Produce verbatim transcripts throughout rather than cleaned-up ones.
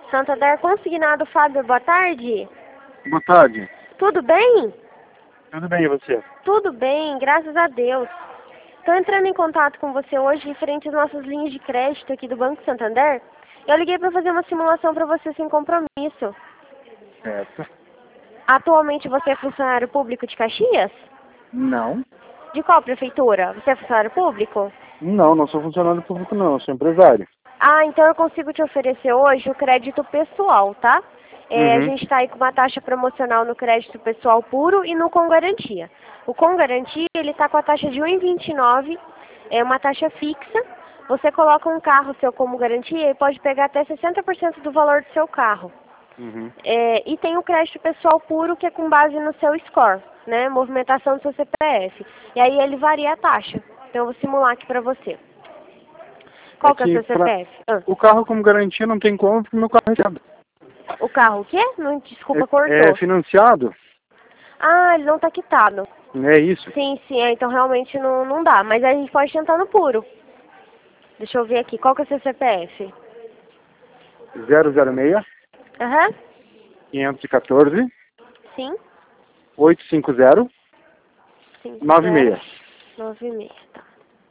Santander Consignado, Fábio, boa tarde. Boa tarde. Tudo bem? Tudo bem, e você? Tudo bem, graças a Deus. Estou entrando em contato com você hoje referente às nossas linhas de crédito aqui do Banco Santander. Eu liguei para fazer uma simulação para você sem compromisso. Certo. Atualmente você é funcionário público de Caxias? Não. De qual prefeitura? Você é funcionário público? Não, não sou funcionário público não, eu sou empresário. Ah, então eu consigo te oferecer hoje o crédito pessoal, tá? É, a Uhum. gente está aí com uma taxa promocional no crédito pessoal puro e no com garantia. O com garantia, ele está com a taxa de um vírgula vinte e nove, é uma taxa fixa. Você coloca um carro seu como garantia e pode pegar até sessenta por cento do valor do seu carro. Uhum. É, e tem o crédito pessoal puro, que é com base no seu score, né? Movimentação do seu C P F. E aí ele varia a taxa. Então eu vou simular aqui para você. Qual É que é o que seu pra- C P F? Ah. O carro como garantia não tem como porque meu carro é financiado. O carro o quê? Não, desculpa, É, cortou. é financiado? Ah, ele não tá quitado. É isso. Sim, sim, é, então realmente não, não dá. Mas a gente pode tentar no puro. Deixa eu ver aqui. Qual que é o seu C P F? zero zero seis, Aham. quinhentos e quatorze, Sim. oitocentos e cinquenta, Cinco, noventa e zero, seis. nove e meia, tá.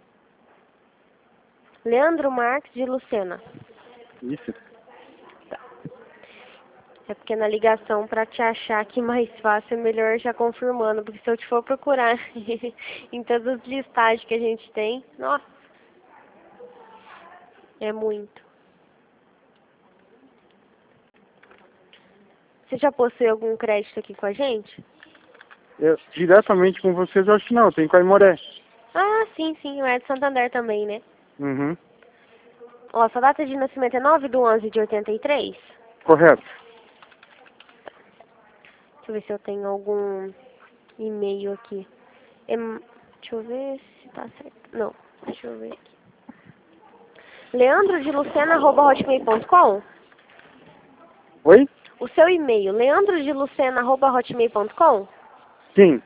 Leandro Marques de Lucena. Isso. É porque na ligação, pra te achar aqui mais fácil, é melhor já confirmando. Porque se eu te for procurar em todas as listagens que a gente tem, nossa, é muito. Você já possui algum crédito aqui com a gente? Eu, diretamente com vocês eu acho que não, tem com a Imoré. Ah, sim, sim, é de Santander também, né? Uhum. Ó, sua data de nascimento é nove de onze de oitenta e três? Correto. Deixa eu ver se eu tenho algum e-mail aqui. Em- Deixa eu ver se tá certo. Não, deixa eu ver aqui. leandro de lucena arroba hotmail ponto com? Oi? O seu e-mail, leandro de lucena arroba hotmail ponto com? Sim.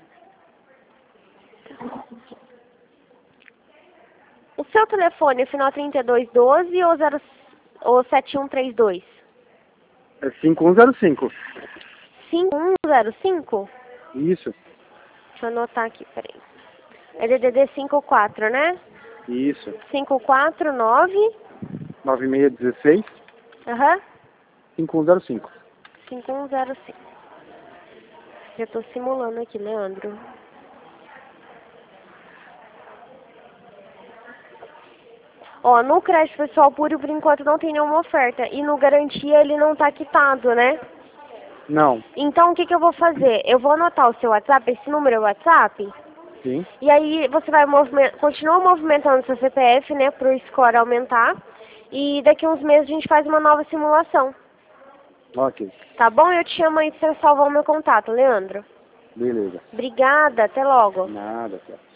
O seu telefone é final trinta e dois doze ou, zero, ou sete um três dois? É cinco um zero cinco. cinco um zero cinco? Isso. Deixa eu anotar aqui, peraí. É D D D cinquenta e quatro, né? Isso. cinco quatro nove. nove seis um seis, Aham. cinco um zero cinco. cinco um zero cinco. Já tô simulando aqui, Leandro. Ó, no crédito pessoal puro, por enquanto, não tem nenhuma oferta. E no garantia, ele não tá quitado, né? Não. Então, o que que eu vou fazer? Eu vou anotar o seu WhatsApp, esse número é o WhatsApp. Sim. E aí, você vai movimentar, continua movimentando seu C P F, né, pro score aumentar. E daqui uns meses a gente faz uma nova simulação. Ok. Tá bom? Eu te chamo aí pra você salvar o meu contato, Leandro. Beleza. Obrigada, até logo. Nada, cara.